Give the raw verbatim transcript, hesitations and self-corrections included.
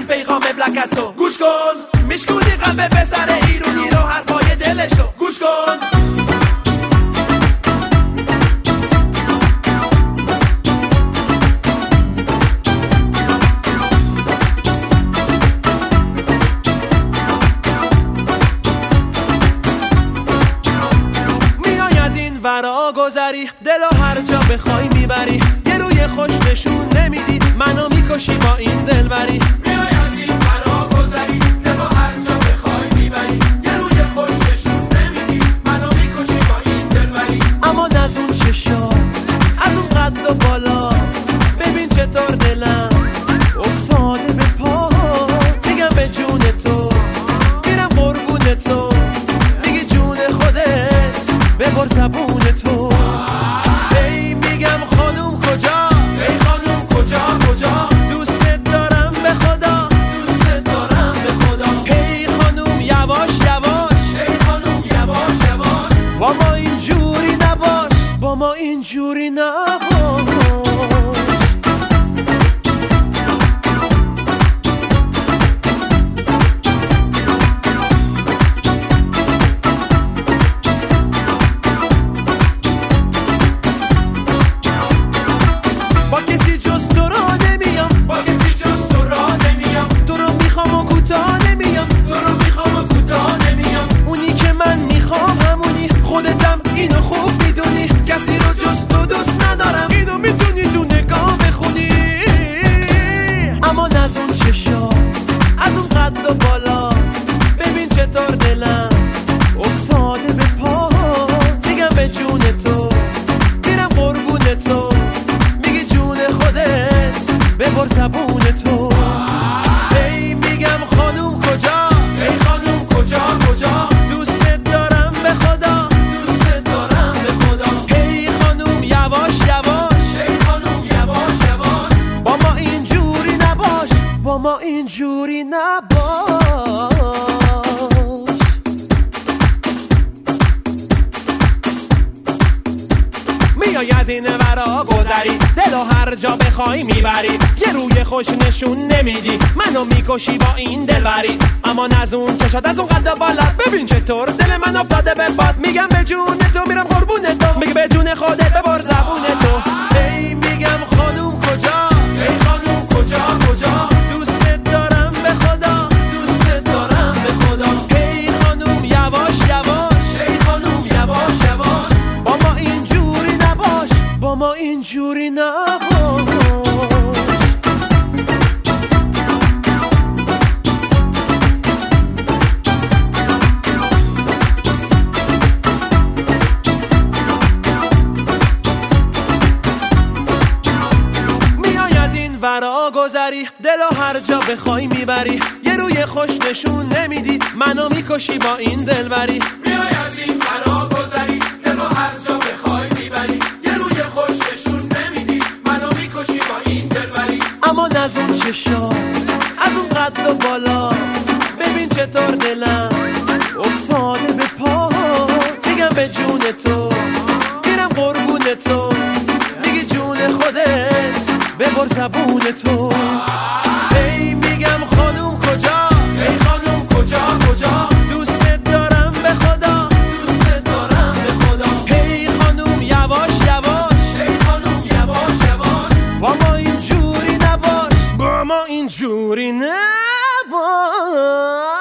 این پیغام بلکتو گوش کن، میشکونی قلب پسر ایرونی رو حرفای دلشو گوش کن. ورا گذری دلو هر جا بخوای میبری، یه روی خوش نشون نمیدی منو میکشی با این دلبری. میای از این ورا گذری دلو هر جا بخوای میبری، یه روی خوش نشون نمیدی منو میکشی با این دلبری. اما از اون چشا از اون قد و بالا ببین چطور دلم افتاده به پا، میگم به جون تو میرم قربون تو، میگی جون خودت ببر زبون تو. هی میگم خانوم کجا، هی خانوم کجا کجا، دوست دارم به خدا، دوست دارم به خدا. هی خانوم یواش یواش، هی خانوم یواش یواش، با ما اینجوری نباش، با ما اینجوری نباش. اینو خوب میدونی کسی رو جز تو دوست ندارم، اینو میتونی تو نگاه بخونی. اما از اون چشا از اون قد و بالا ببین چطور دلم افتاده به پا، میگم به جون تو میرم قربون تو، میگی جون خودت ببر زبون تو. هی میگم خانوم کجا، هی خانوم کجا کجا، دوست دارم به خدا، ما اینجوری نباش. میای از این ورا گذری دلو هر جا بخوای میبری، یه روی خوش نشون نمیدی منو میکشی با این دلبری. اما از اون چشات از اون قد بالا ببین چطور دل من افتاده به باد، میگم به جون تو میرم قربون تو، میگه به جون خودت ببر زبون تو. هی میگم خانوم کجا، هی خانوم کجا کجا، دوست دارم به خدا، دوست دارم به خدا. هی خانوم یواش یواش، هی خانوم یواش یواش، با ما اینجوری نباش، با ما اینجوری نباش. ورا گذری دلو هر جا بخوای میبری، یه روی خوش نشون نمیدی منو میکشی با این دلبری. میای از این ورا گذری دلو هر جا بخوای میبری، یه روی خوش نشون نمیدی منو میکشی با این دلبری. اما از اون چشا از اون قد و بالا ببین چطور دلم افتاده به پا، میگم به جون تو میرم قربون تو، میگی جون خودت ببر زبون تو. هی میگم خانوم کجا، هی خانوم کجا کجا، دوست دارم به خدا، دوست دارم به خدا. هی خانوم یواش یواش، هی خانوم یواش یواش، با ما اینجوری نباش، با ما اینجوری نباش.